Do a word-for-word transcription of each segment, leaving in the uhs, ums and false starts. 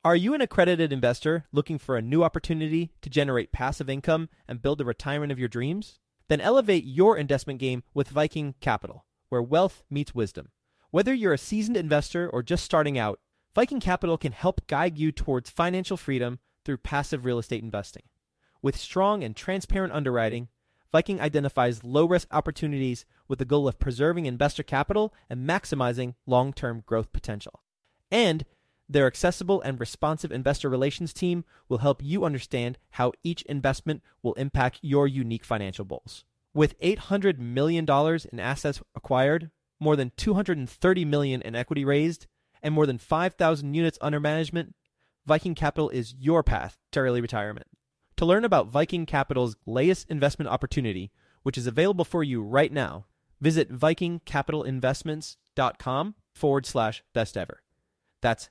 Are you an accredited investor looking for a new opportunity to generate passive income and build the retirement of your dreams? Then elevate your investment game with Viking Capital, where wealth meets wisdom. Whether you're a seasoned investor or just starting out, Viking Capital can help guide you towards financial freedom through passive real estate investing. With strong and transparent underwriting, Viking identifies low-risk opportunities with the goal of preserving investor capital and maximizing long-term growth potential. And their accessible and responsive investor relations team will help you understand how each investment will impact your unique financial goals. With eight hundred million dollars in assets acquired, more than two hundred thirty million dollars in equity raised, and more than five thousand units under management, Viking Capital is your path to early retirement. To learn about Viking Capital's latest investment opportunity, which is available for you right now, visit vikingcapitalinvestments.com forward slash best ever. That's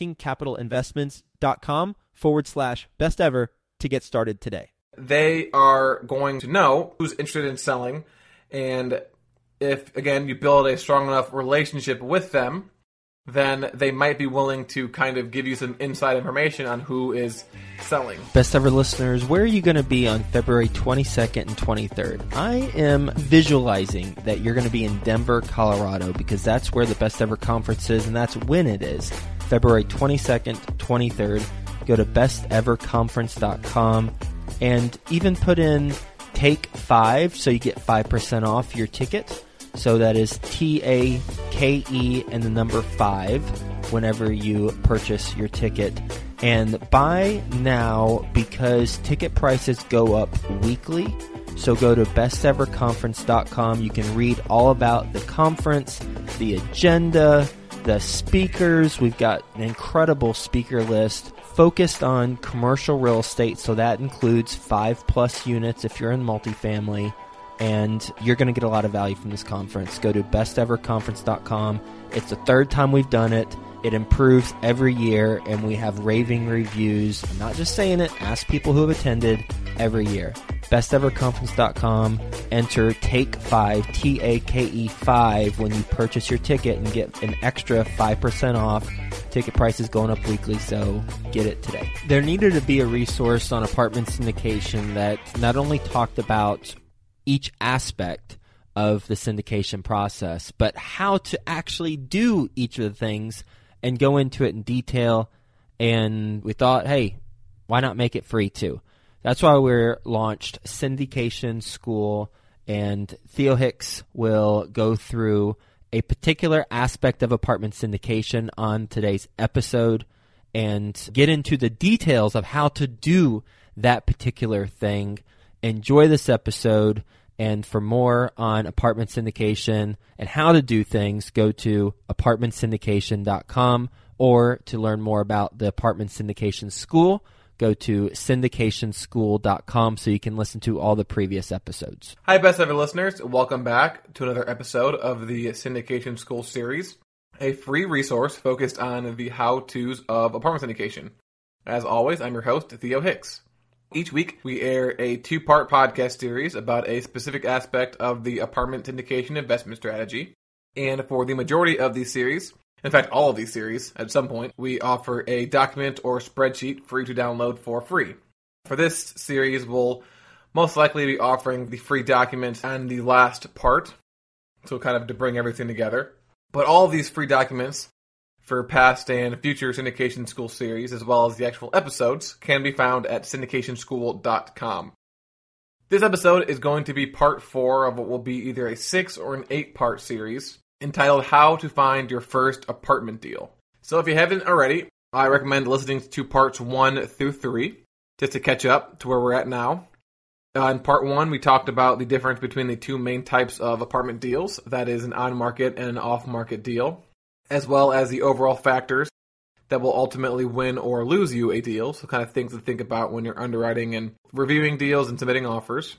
vikingcapitalinvestments.com forward slash best ever to get started today. They are going to know who's interested in selling, and if, again, you build a strong enough relationship with them, then they might be willing to kind of give you some inside information on who is selling. Best ever listeners, where are you going to be on February twenty-second and twenty-third? I am visualizing that you're going to be in Denver, Colorado, because that's where the Best Ever Conference is, and that's when it is. February twenty-second, twenty-third. Go to best ever conference dot com and even put in take five so you get five percent off your ticket. So that is T A K E and the number five whenever you purchase your ticket. And buy now because ticket prices go up weekly. So go to best ever conference dot com. You can read all about the conference, the agenda, the speakers. We've got an incredible speaker list focused on commercial real estate. So that includes five plus units if you're in multifamily. And you're going to get a lot of value from this conference. Go to best ever conference dot com. It's the third time we've done it. It improves every year, and we have raving reviews. I'm not just saying it. Ask people who have attended every year. best ever conference dot com. Enter take five, T A K E five, when you purchase your ticket and get an extra five percent off. Ticket prices going up weekly, so get it today. There needed to be a resource on apartment syndication that not only talked about each aspect of the syndication process, but how to actually do each of the things and go into it in detail. And we thought, hey, why not make it free too? That's why we launched Syndication School, and Theo Hicks will go through a particular aspect of apartment syndication on today's episode and get into the details of how to do that particular thing. Enjoy this episode, and for more on apartment syndication and how to do things, go to apartment syndication dot com, or to learn more about the Apartment Syndication School, go to syndication school dot com so you can listen to all the previous episodes. Hi, Best Ever listeners. Welcome back to another episode of the Syndication School series, a free resource focused on the how-tos of apartment syndication. As always, I'm your host, Theo Hicks. Each week, we air a two-part podcast series about a specific aspect of the apartment syndication investment strategy. And for the majority of these series, in fact, all of these series, at some point, we offer a document or spreadsheet for you to download for free. For this series, we'll most likely be offering the free document on the last part, so kind of to bring everything together. But all of these free documents for past and future Syndication School series, as well as the actual episodes, can be found at syndication school dot com. This episode is going to be part four of what will be either a six or an eight-part series entitled How to Find Your First Apartment Deal. So if you haven't already, I recommend listening to parts one through three, just to catch up to where we're at now. Uh, in part one, we talked about the difference between the two main types of apartment deals, that is an on-market and an off-market deal, as well as the overall factors that will ultimately win or lose you a deal, so kind of things to think about when you're underwriting and reviewing deals and submitting offers.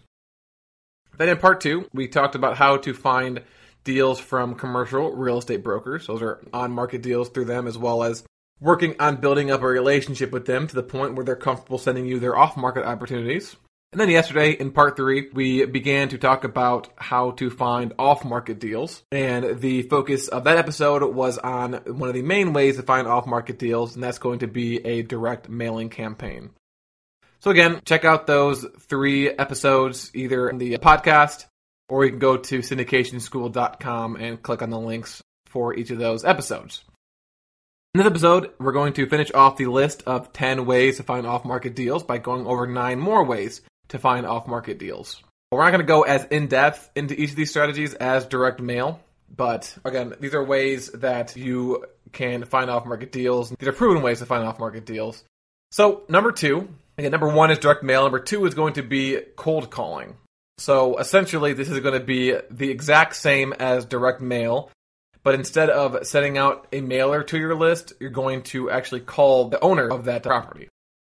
Then in part two, we talked about how to find deals from commercial real estate brokers. Those are on-market deals through them, as well as working on building up a relationship with them to the point where they're comfortable sending you their off-market opportunities. And then yesterday, in part three, we began to talk about how to find off-market deals. And the focus of that episode was on one of the main ways to find off-market deals, and that's going to be a direct mailing campaign. So again, check out those three episodes, either in the podcast, or you can go to syndication school dot com and click on the links for each of those episodes. In this episode, we're going to finish off the list of ten ways to find off-market deals by going over nine more ways to find off-market deals. We're not going to go as in-depth into each of these strategies as direct mail, but again, these are ways that you can find off-market deals. These are proven ways to find off-market deals. So, number two, again, number one is direct mail. Number two is going to be cold calling. So, essentially, this is going to be the exact same as direct mail, but instead of sending out a mailer to your list, you're going to actually call the owner of that property.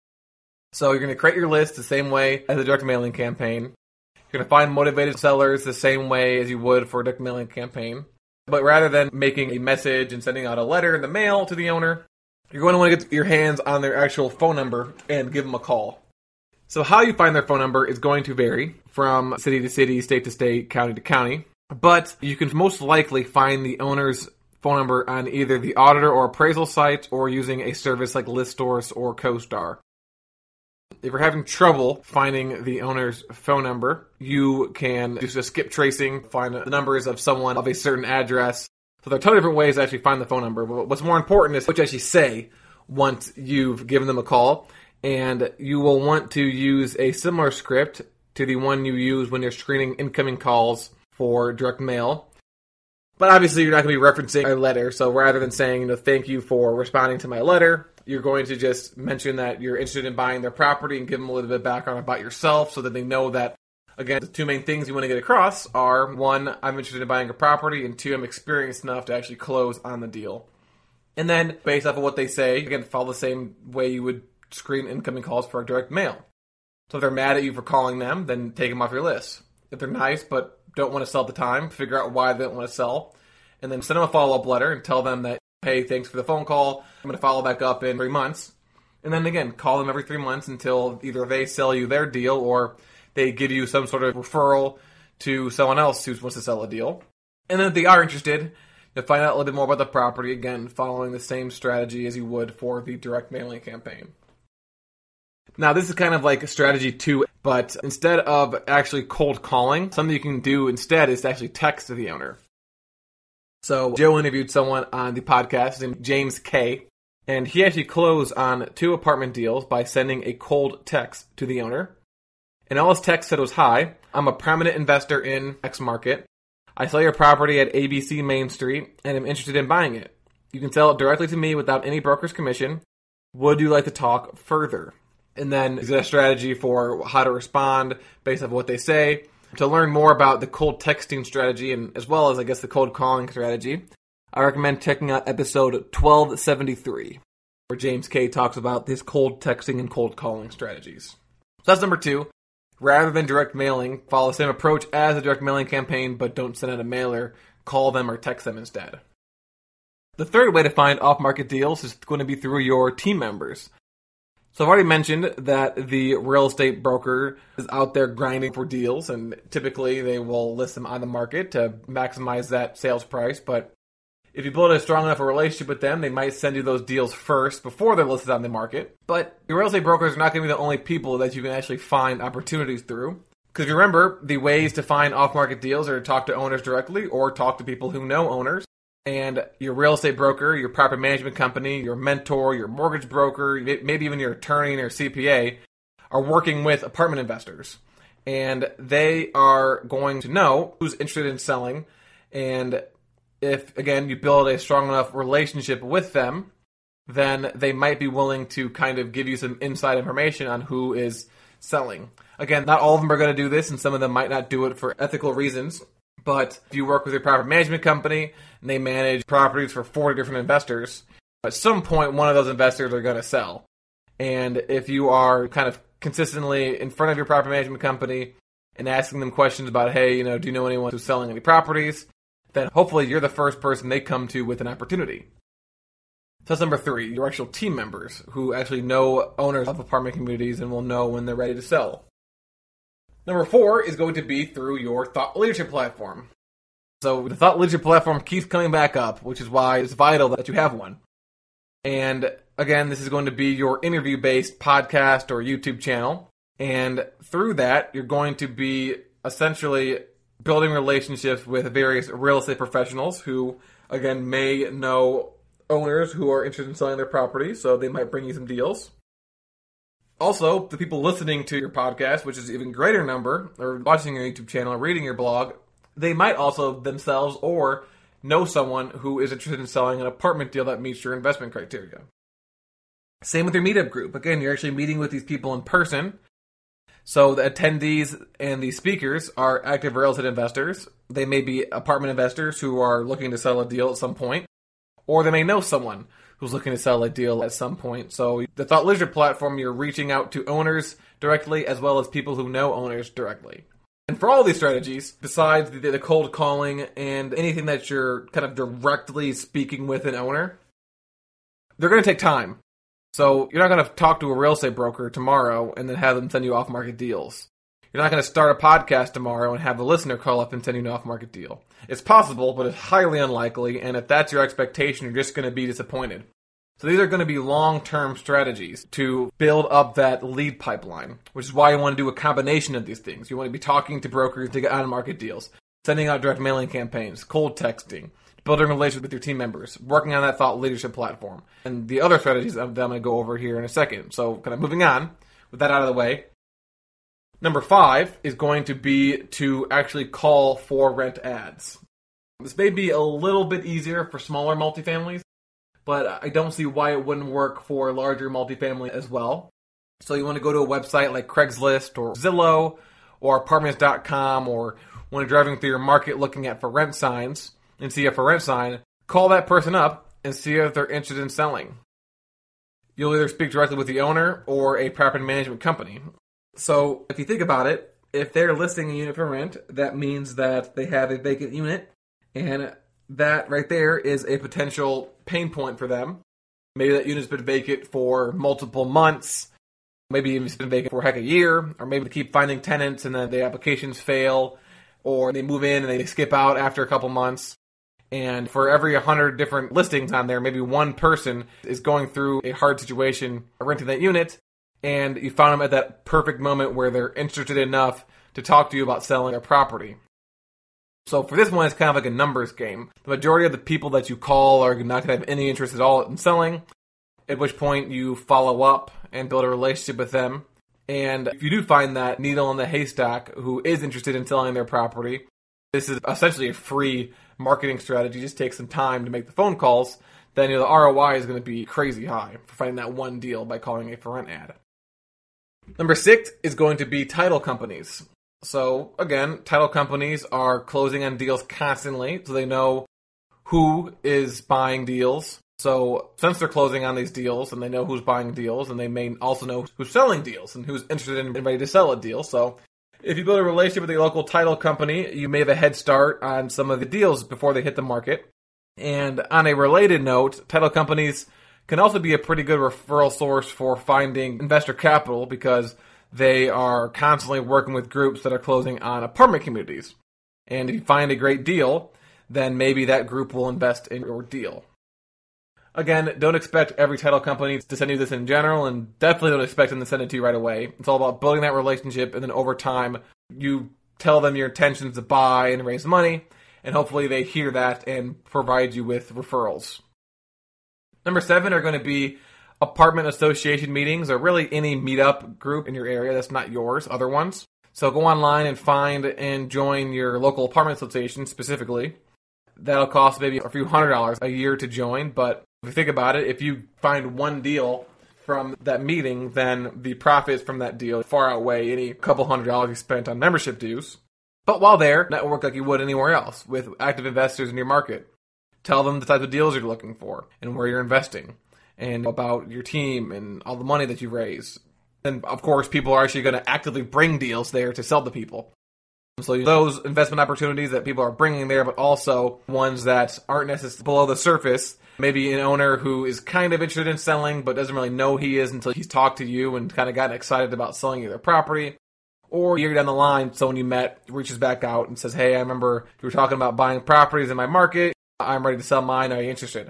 So you're going to create your list the same way as a direct mailing campaign. You're going to find motivated sellers the same way as you would for a direct mailing campaign. But rather than making a message and sending out a letter in the mail to the owner, you're going to want to get your hands on their actual phone number and give them a call. So how you find their phone number is going to vary from city to city, state to state, county to county. But you can most likely find the owner's phone number on either the auditor or appraisal site or using a service like ListSource or CoStar. If you're having trouble finding the owner's phone number, you can do a skip tracing, find the numbers of someone of a certain address. So there are a ton of different ways to actually find the phone number. But what's more important is what you actually say once you've given them a call. And you will want to use a similar script to the one you use when you're screening incoming calls for direct mail. But obviously you're not going to be referencing a letter. So rather than saying, you know, thank you for responding to my letter, you're going to just mention that you're interested in buying their property and give them a little bit of background about yourself so that they know that, again, the two main things you want to get across are, one, I'm interested in buying a property, and two, I'm experienced enough to actually close on the deal. And then, based off of what they say, again, follow the same way you would screen incoming calls for direct mail. So if they're mad at you for calling them, then take them off your list. If they're nice but don't want to sell at the time, figure out why they don't want to sell, and then send them a follow-up letter and tell them that, hey, thanks for the phone call. I'm going to follow back up in three months. And then again, call them every three months until either they sell you their deal or they give you some sort of referral to someone else who wants to sell a deal. And then if they are interested, you'll find out a little bit more about the property, again, following the same strategy as you would for the direct mailing campaign. Now, this is kind of like strategy two, but instead of actually cold calling, something you can do instead is to actually text to the owner. So Joe interviewed someone on the podcast named James K, and he actually closed on two apartment deals by sending a cold text to the owner. And all his text said was, hi, I'm a prominent investor in X market. I sell your property at A B C Main Street and am interested in buying it. You can sell it directly to me without any broker's commission. Would you like to talk further? And then he's got a strategy for how to respond based on what they say. To learn more about the cold texting strategy, and as well as, I guess, the cold calling strategy, I recommend checking out episode twelve seventy-three, where James K talks about his cold texting and cold calling strategies. So that's number two. Rather than direct mailing, follow the same approach as a direct mailing campaign, but don't send out a mailer. Call them or text them instead. The third way to find off-market deals is going to be through your team members. So I've already mentioned that the real estate broker is out there grinding for deals, and typically they will list them on the market to maximize that sales price. But if you build a strong enough a relationship with them, they might send you those deals first before they're listed on the market. But your real estate brokers are not going to be the only people that you can actually find opportunities through. Because remember, the ways to find off-market deals are to talk to owners directly or talk to people who know owners. And your real estate broker, your property management company, your mentor, your mortgage broker, maybe even your attorney and your C P A are working with apartment investors. And they are going to know who's interested in selling. And if, again, you build a strong enough relationship with them, then they might be willing to kind of give you some inside information on who is selling. Again, not all of them are going to do this, and some of them might not do it for ethical reasons. But if you work with your property management company and they manage properties for forty different investors, at some point one of those investors are going to sell. And if you are kind of consistently in front of your property management company and asking them questions about, hey, you know, do you know anyone who's selling any properties? Then hopefully you're the first person they come to with an opportunity. So that's number three, your actual team members who actually know owners of apartment communities and will know when they're ready to sell. Number four is going to be through your thought leadership platform. So the thought leadership platform keeps coming back up, which is why it's vital that you have one. And again, this is going to be your interview-based podcast or YouTube channel. And through that, you're going to be essentially building relationships with various real estate professionals who, again, may know owners who are interested in selling their property, so they might bring you some deals. Also, the people listening to your podcast, which is an even greater number, or watching your YouTube channel or reading your blog, they might also themselves or know someone who is interested in selling an apartment deal that meets your investment criteria. Same with your meetup group. Again, you're actually meeting with these people in person. So the attendees and the speakers are active real estate investors. They may be apartment investors who are looking to sell a deal at some point, or they may know someone who's looking to sell a deal at some point. So the Thought Leadership platform, you're reaching out to owners directly as well as people who know owners directly. And for all these strategies, besides the, the cold calling and anything that you're kind of directly speaking with an owner, they're going to take time. So you're not going to talk to a real estate broker tomorrow and then have them send you off-market deals. You're not going to start a podcast tomorrow and have a listener call up and send you an off-market deal. It's possible, but it's highly unlikely, and if that's your expectation, you're just going to be disappointed. So these are going to be long-term strategies to build up that lead pipeline, which is why you want to do a combination of these things. You want to be talking to brokers to get on-market deals, sending out direct mailing campaigns, cold texting, building relationships with your team members, working on that thought leadership platform, and the other strategies that I'm going to go over here in a second. So kind of moving on, with that out of the way. Number five is going to be to actually call for rent ads. This may be a little bit easier for smaller multifamilies, but I don't see why it wouldn't work for larger multifamily as well. So you want to go to a website like Craigslist or Zillow or Apartments dot com, or when you're driving through your market looking at for rent signs and see a for rent sign, call that person up and see if they're interested in selling. You'll either speak directly with the owner or a property management company. So if you think about it, if they're listing a unit for rent, that means that they have a vacant unit, and that right there is a potential pain point for them. Maybe that unit's been vacant for multiple months, maybe it's been vacant for heck a year, or maybe they keep finding tenants and then the applications fail, or they move in and they skip out after a couple months. And for every one hundred different listings on there, maybe one person is going through a hard situation renting that unit, and you found them at that perfect moment where they're interested enough to talk to you about selling their property. So for this one, it's kind of like a numbers game. The majority of the people that you call are not going to have any interest at all in selling, at which point you follow up and build a relationship with them. And if you do find that needle in the haystack who is interested in selling their property, this is essentially a free marketing strategy. Just take some time to make the phone calls. Then you know, the R O I is going to be crazy high for finding that one deal by calling a for rent ad. Number six is going to be title companies. So again, title companies are closing on deals constantly, so they know who is buying deals. So since they're closing on these deals and they know who's buying deals, and they may also know who's selling deals and who's interested in ready to sell a deal. So if you build a relationship with a local title company, you may have a head start on some of the deals before they hit the market. And on a related note, title companies can also be a pretty good referral source for finding investor capital because they are constantly working with groups that are closing on apartment communities. And if you find a great deal, then maybe that group will invest in your deal. Again, don't expect every title company to send you this in general, and definitely don't expect them to send it to you right away. It's all about building that relationship, and then over time, you tell them your intentions to buy and raise money, and hopefully they hear that and provide you with referrals. Number seven are going to be apartment association meetings, or really any meetup group in your area that's not yours, other ones. So go online and find and join your local apartment association specifically. That'll cost maybe a few hundred dollars a year to join, but if you think about it, if you find one deal from that meeting, then the profits from that deal far outweigh any couple hundred dollars you spent on membership dues. But while there, network like you would anywhere else with active investors in your market. Tell them the type of deals you're looking for and where you're investing, and about your team and all the money that you raise. And of course, people are actually going to actively bring deals there to sell to people. So those investment opportunities that people are bringing there, but also ones that aren't necessarily below the surface. Maybe an owner who is kind of interested in selling, but doesn't really know he is until he's talked to you and kind of gotten excited about selling you their property. Or a year down the line, someone you met reaches back out and says, hey, I remember you were talking about buying properties in my market. I'm ready to sell mine. Are you interested?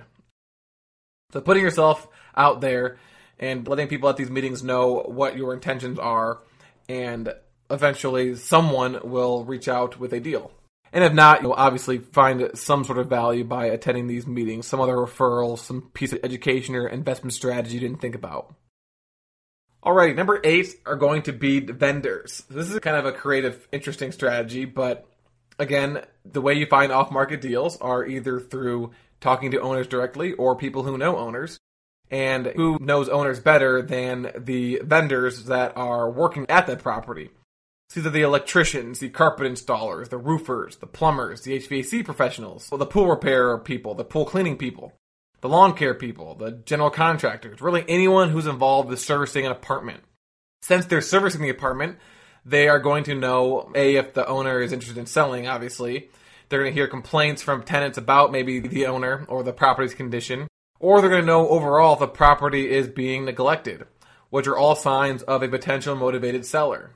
So putting yourself out there and letting people at these meetings know what your intentions are, and eventually someone will reach out with a deal. And if not, you'll obviously find some sort of value by attending these meetings, some other referrals, some piece of education or investment strategy you didn't think about. Alrighty, number eight are going to be vendors. This is kind of a creative, interesting strategy, but again, the way you find off-market deals are either through talking to owners directly or people who know owners. And who knows owners better than the vendors that are working at that property? These are the electricians, the carpet installers, the roofers, the plumbers, the H V A C professionals, the pool repair people, the pool cleaning people, the lawn care people, the general contractors, really anyone who's involved with servicing an apartment. Since they're servicing the apartment, they are going to know, A, if the owner is interested in selling, obviously. They're going to hear complaints from tenants about maybe the owner or the property's condition. Or they're going to know overall if the property is being neglected, which are all signs of a potential motivated seller.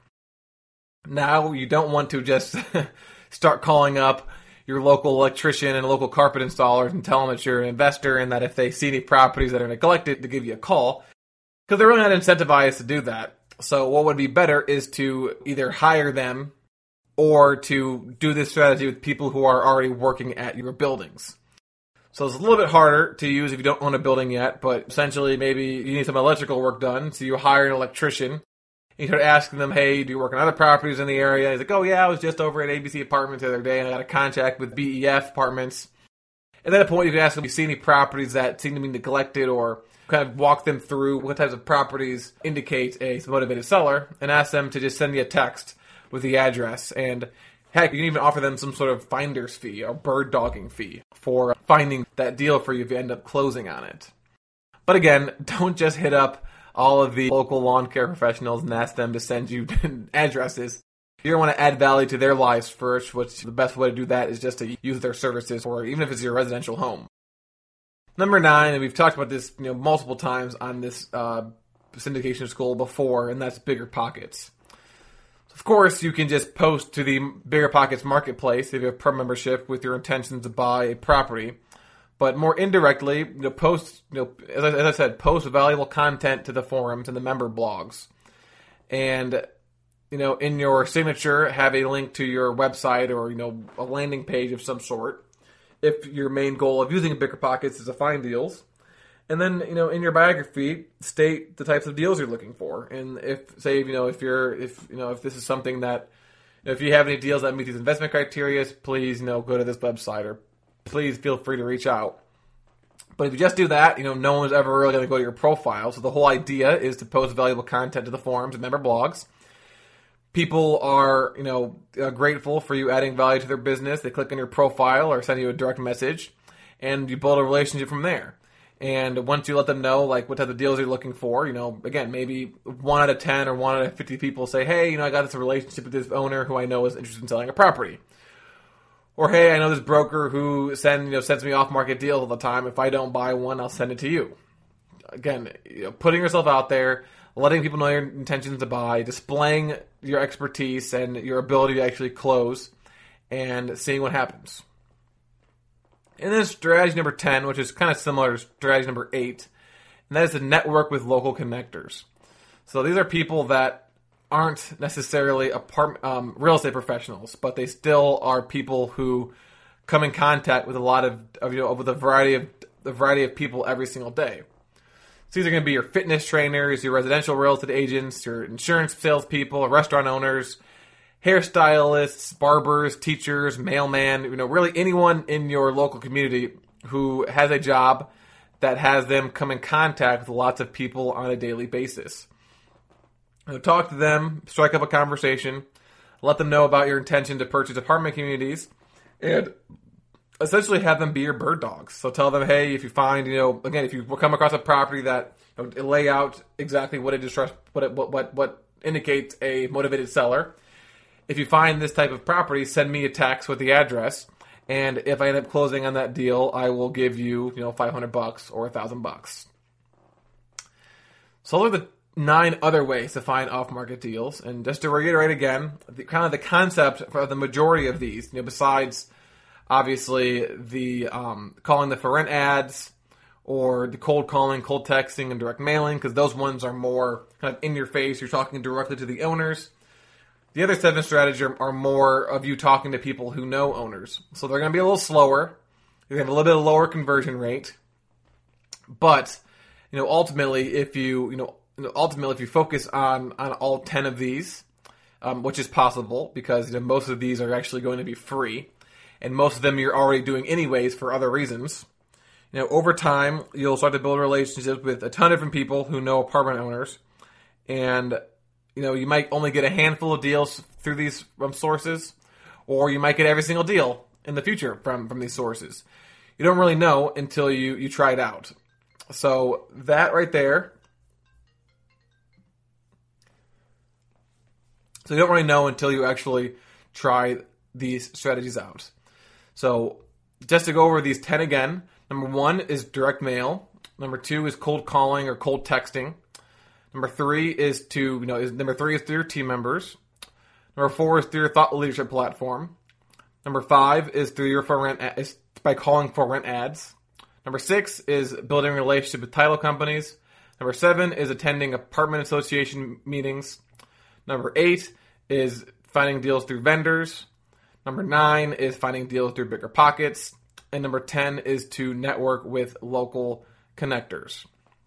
Now, you don't want to just start calling up your local electrician and local carpet installers and tell them that you're an investor and that if they see any properties that are neglected, to give you a call, because they're really not incentivized to do that. So what would be better is to either hire them or to do this strategy with people who are already working at your buildings. So it's a little bit harder to use if you don't own a building yet, but essentially maybe you need some electrical work done, so you hire an electrician. You start asking them, hey, do you work on other properties in the area? He's like, oh yeah, I was just over at A B C Apartments the other day, and I got a contract with B E F Apartments. And then at a point you can ask them, do you see any properties that seem to be neglected, or kind of walk them through what types of properties indicate a motivated seller, and ask them to just send you a text with the address. And heck, you can even offer them some sort of finder's fee or bird dogging fee for finding that deal for you if you end up closing on it. But again, don't just hit up all of the local lawn care professionals and ask them to send you addresses. You're going to want to add value to their lives first, which the best way to do that is just to use their services, or even if it's your residential home. Number nine, and we've talked about this you know multiple times on this uh, syndication school before, and that's bigger pockets. Of course, you can just post to the Bigger Pockets marketplace if you have pro membership with your intentions to buy a property. But more indirectly, you know, post, you know, as I, as I said, post valuable content to the forums and the member blogs. And, you know, in your signature, have a link to your website or, you know, a landing page of some sort. If your main goal of using Bigger Pockets is to find deals. And then, you know, in your biography, state the types of deals you're looking for. And if, say, you know, if you're, if, you know, if this is something that, you know, if you have any deals that meet these investment criteria, please, you know, go to this website, or please feel free to reach out. But if you just do that, you know, no one's ever really going to go to your profile. So the whole idea is to post valuable content to the forums and member blogs. People are, you know, uh, grateful for you adding value to their business. They click on your profile or send you a direct message, and you build a relationship from there. And once you let them know, like, what type of deals you're looking for, you know, again, maybe one out of ten or one out of fifty people say, hey, you know, I got this relationship with this owner who I know is interested in selling a property. Or, hey, I know this broker who send, you know, sends me off-market deals all the time. If I don't buy one, I'll send it to you. Again, you know, putting yourself out there, letting people know your intentions to buy, displaying your expertise and your ability to actually close, and seeing what happens. And then strategy number ten, which is kind of similar to strategy number eight, and that is to network with local connectors. So these are people that aren't necessarily apart, um, real estate professionals, but they still are people who come in contact with a lot of, of you know, with a variety of the variety of people every single day. So these are going to be your fitness trainers, your residential real estate agents, your insurance salespeople, restaurant owners, hairstylists, barbers, teachers, mailman, you know, really anyone in your local community who has a job that has them come in contact with lots of people on a daily basis. So talk to them, strike up a conversation, let them know about your intention to purchase apartment communities, and essentially have them be your bird dogs. So tell them, hey, if you find, you know, again, if you come across a property that, you know, lay out exactly what it distrust, what it, what what what indicates a motivated seller. If you find this type of property, send me a text with the address, and if I end up closing on that deal, I will give you, you know, five hundred bucks or a thousand bucks. So those are the nine other ways to find off-market deals. And just to reiterate again, the, kind of the concept for the majority of these, you know, besides obviously the um, calling the for rent ads or the cold calling, cold texting, and direct mailing, because those ones are more kind of in your face. You're talking directly to the owners. The other seven strategies are, are more of you talking to people who know owners. So they're going to be a little slower. You're going to have a little bit of lower conversion rate. But, you know, ultimately, if you, you know, ultimately, if you focus on, on all ten of these, um, which is possible because, you know, most of these are actually going to be free, and most of them you're already doing anyways for other reasons. You know, over time, you'll start to build relationships with a ton of different people who know apartment owners, and, you know, you might only get a handful of deals through these um, sources, or you might get every single deal in the future from, from these sources. You don't really know until you, you try it out. So that right there. So you don't really know until you actually try these strategies out. So just to go over these ten again, number one is direct mail. Number two is cold calling or cold texting. Number three is to, you know, is, number three is through your team members. Number four is through your thought leadership platform. Number five is through your for rent, is by calling for rent ads. Number six is building a relationship with title companies. Number seven is attending apartment association meetings. Number eight is finding deals through vendors. Number nine is finding deals through bigger pockets. And number ten is to network with local connectors.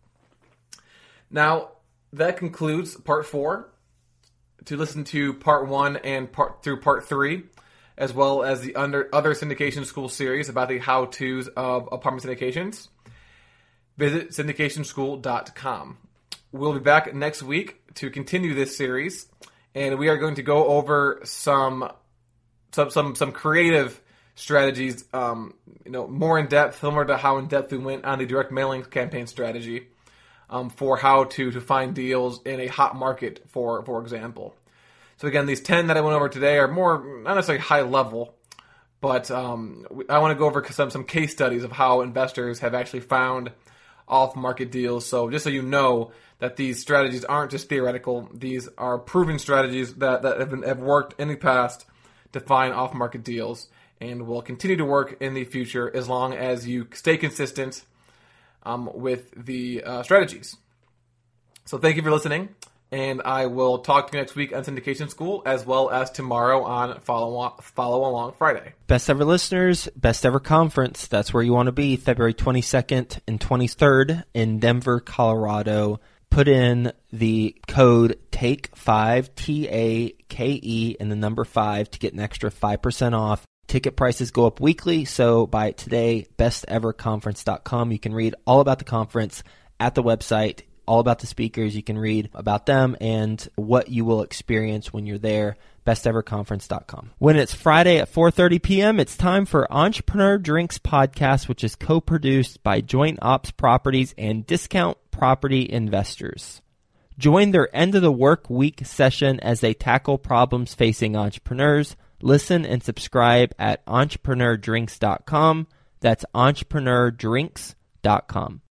Now, that concludes part four. To listen to part one and part through part three, as well as the under, other syndication school series about the how-tos of apartment syndications, visit syndication school dot com. We'll be back next week to continue this series, and we are going to go over some some some, some creative strategies, um, you know, more in depth, similar to how in depth we went on the direct mailing campaign strategy, um, for how to to find deals in a hot market, for for example. So again, these ten that I went over today are more, not necessarily high level, but um, I want to go over some, some case studies of how investors have actually found off-market deals. So just so you know that these strategies aren't just theoretical, these are proven strategies that, that have, been, have worked in the past to find off-market deals and will continue to work in the future as long as you stay consistent um, with the uh, strategies. So thank you for listening. And I will talk to you next week on Syndication School, as well as tomorrow on Follow, Follow Along Friday. Best ever listeners, best ever conference. That's where you want to be, February twenty-second and twenty-third in Denver, Colorado. Put in the code take five, T A K E, and the number five to get an extra five percent off. Ticket prices go up weekly, so buy it today, best ever conference dot com. You can read all about the conference at the website, all about the speakers. You can read about them and what you will experience when you're there, best ever conference dot com. When it's Friday at four thirty p.m., it's time for Entrepreneur Drinks Podcast, which is co-produced by Joint Ops Properties and Discount Property Investors. Join their end of the work week session as they tackle problems facing entrepreneurs. Listen and subscribe at entrepreneur drinks dot com. That's entrepreneur drinks dot com.